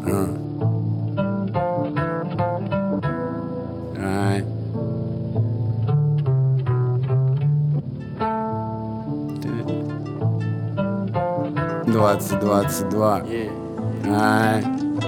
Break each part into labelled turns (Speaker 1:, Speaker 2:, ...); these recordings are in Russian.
Speaker 1: Ай. 2022. Ай.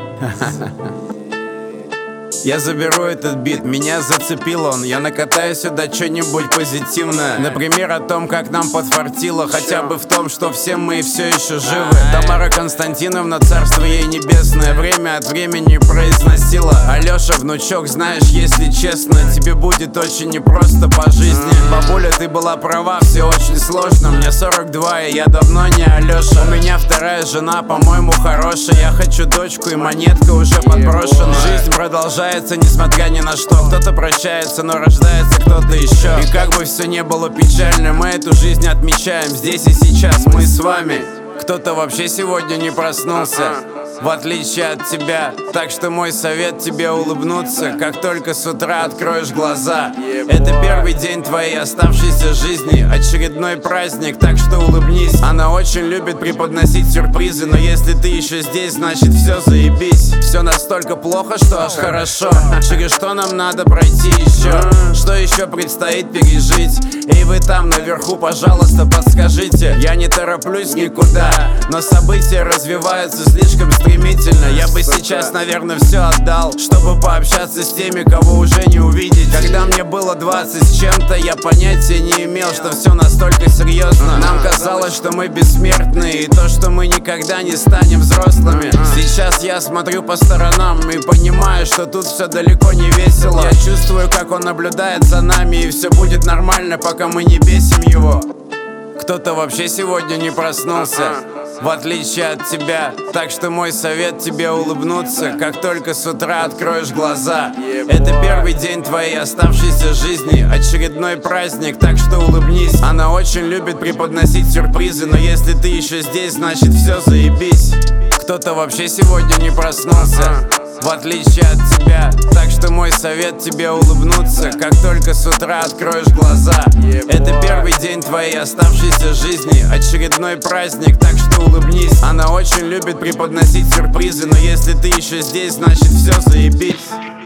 Speaker 1: Я заберу этот бит, меня зацепил он. Я накатаю сюда что-нибудь позитивное. Например, о том, как нам подфартило. Хотя бы в том, что все мы все еще живы. Тамара Константиновна, царство ей небесное, время от времени произносила: Алёша, внучок, знаешь, если честно, тебе будет очень непросто по жизни. Бабуля, ты была права, все очень сложно. Мне 42, и я давно не Алёша. У меня вторая жена, по-моему, хорошая. Я хочу дочку, и монетка уже подброшена. Жизнь продолжается, несмотря ни на что. Кто-то прощается, но рождается кто-то еще. И как бы все не было печально, мы эту жизнь отмечаем здесь и сейчас, мы с вами. Кто-то вообще сегодня не проснулся, в отличие от тебя. Так что мой совет тебе — улыбнуться, как только с утра откроешь глаза. Это первый день твоей оставшейся жизни, очередной праздник, так что улыбнись. Она очень любит преподносить сюрпризы, но если ты еще здесь, значит все заебись. Все настолько плохо, что аж хорошо. Через что нам надо пройти еще? Что еще предстоит пережить? И вы там наверху, пожалуйста, подскажите. Я не тороплюсь никуда, но события развиваются слишком стремительно. Я бы сейчас, наверное, все отдал, чтобы пообщаться с теми, кого уже не увидеть. Когда мне было 20 с чем-то, я понятия не имел, что все настолько серьезно. Нам казалось, что мы бессмертны, и то, что мы никогда не станем взрослыми. Сейчас я смотрю по сторонам и понимаю, что тут все далеко не весело. Я чувствую, как он наблюдает за нами, и все будет нормально, пока мы не бесим его. Кто-то вообще сегодня не проснулся, в отличие от тебя. Так что мой совет тебе — улыбнуться, как только с утра откроешь глаза. Это первый день твоей оставшейся жизни, очередной праздник, так что улыбнись. Она очень любит преподносить сюрпризы, но если ты еще здесь, значит все заебись. Кто-то вообще сегодня не проснулся, в отличие от тебя. Так что мой совет тебе — улыбнуться, как только с утра откроешь глаза. Это первый день твоей оставшейся жизни, очередной праздник, так что улыбнись. Она очень любит преподносить сюрпризы, но если ты еще здесь, значит все заебись.